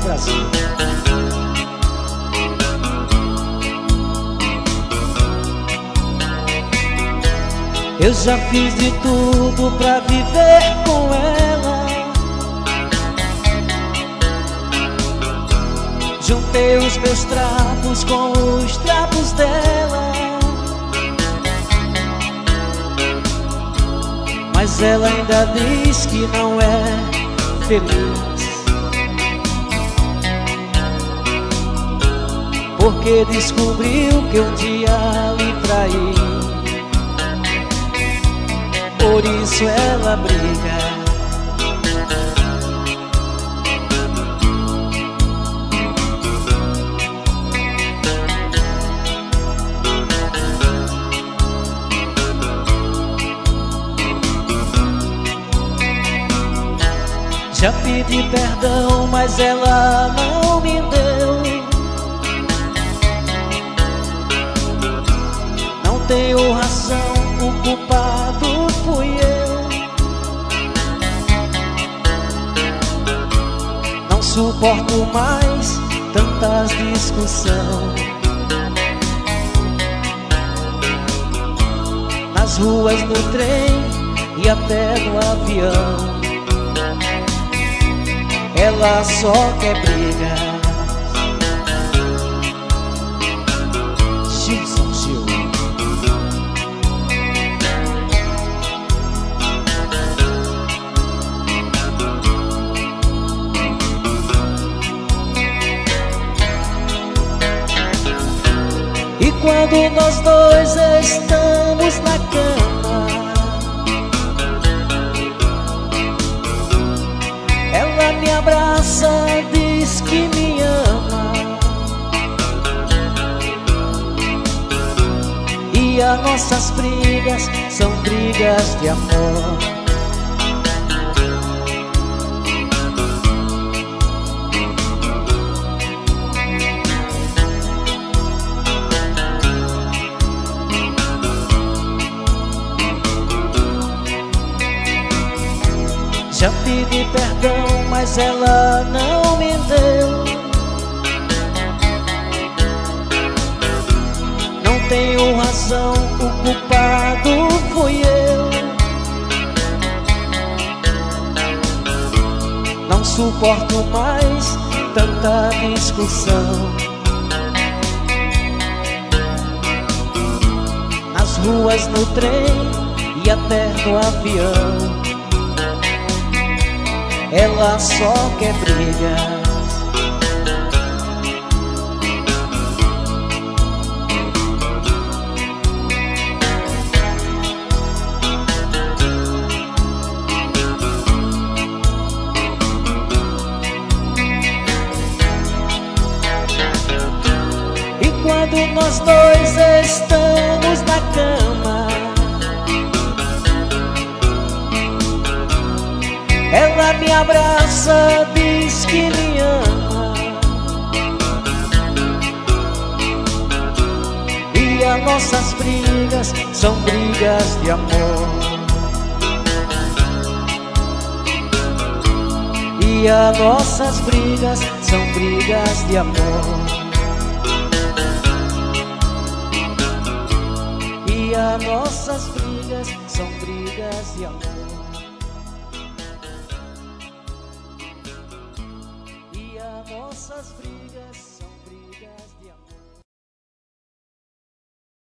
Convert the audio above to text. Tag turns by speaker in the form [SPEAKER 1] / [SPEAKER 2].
[SPEAKER 1] Brasil. Eu já fiz de tudo pra viver com ela. Juntei os meus trapos com os trapos dela, mas ela ainda diz que não é feliz, porque descobriu que um dia lhe traí. Por isso ela briga. Já pedi perdão, mas ela não me deu. Não tenho razão, o culpado fui eu. Não suporto mais tantas discussões. Nas ruas, no trem e até no avião, ela só quer briga. Gilson Gil. E quando nós dois estamos na cama, ela me abraça, diz que me ama, e as nossas brigas são brigas de amor. Já pedi perdão, mas ela não me deu. Não tenho razão, o culpado fui eu. Não suporto mais tanta discussão. Nas ruas, no trem e até no avião, ela só quer brigas. E quando nós dois estamos na cama, ela me abraça, diz que me ama, e as nossas brigas são brigas de amor. E as nossas brigas são brigas de amor. E as nossas brigas são brigas de amor. Nossas brigas